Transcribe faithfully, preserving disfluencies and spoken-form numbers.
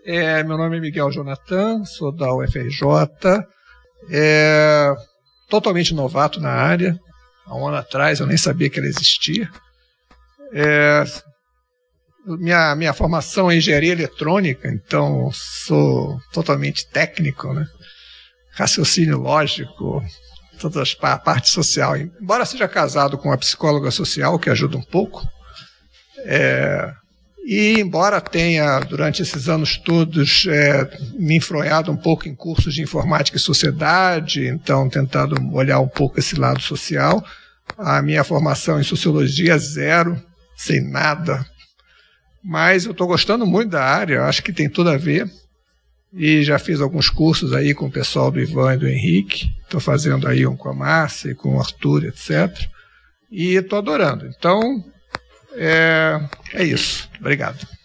É, meu nome é Miguel Jonathan, sou da U F R J, é, totalmente novato na área. Há um ano atrás eu nem sabia que ela existia. É, minha, minha formação é engenharia eletrônica, então sou totalmente técnico, né? Raciocínio lógico, toda a parte social. Embora seja casado com uma psicóloga social, que ajuda um pouco, é, e embora tenha, durante esses anos todos, é, me enfronhado um pouco em cursos de informática e sociedade, então tentado olhar um pouco esse lado social, a minha formação em sociologia é zero, sem nada, mas eu estou gostando muito da área, acho que tem tudo a ver, e já fiz alguns cursos aí com o pessoal do Ivan e do Henrique, estou fazendo aí um com a Márcia, com o Arthur, etcétera, e estou adorando. Então, é, é isso. Obrigado.